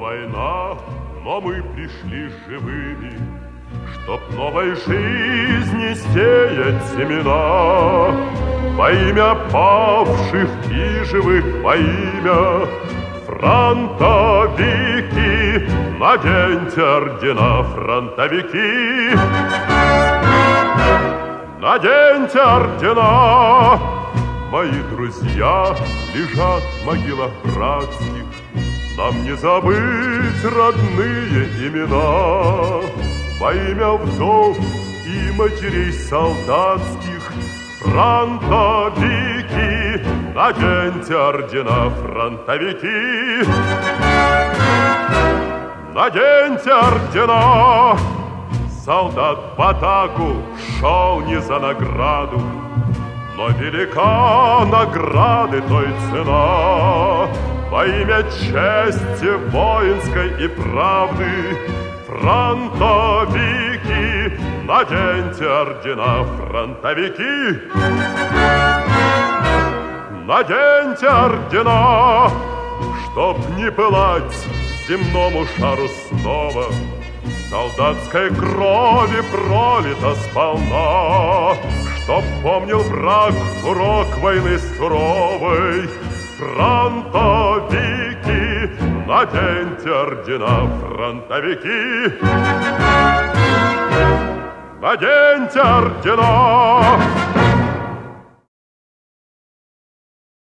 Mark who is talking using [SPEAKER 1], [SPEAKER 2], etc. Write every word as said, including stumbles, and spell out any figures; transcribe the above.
[SPEAKER 1] война, но мы пришли живыми, чтоб новой жизни сеять семена. Во имя павших и живых, во имя фронтовики, наденьте ордена, фронтовики, наденьте ордена. Мои друзья лежат в могилах братских, нам не забыть родные имена. Во имя вдов и матерей солдатских, фронтовики, наденьте ордена, фронтовики, наденьте ордена. Солдат в атаку шел не за награду, но велика награды той цена. Во имя чести воинской и правды, фронтовики, наденьте ордена, фронтовики, наденьте ордена. Чтоб не пылать земному шару снова, солдатской крови пролито сполна. Чтоб помнил враг урок войны суровой, фронтовики, наденьте ордена, фронтовики, наденьте ордена.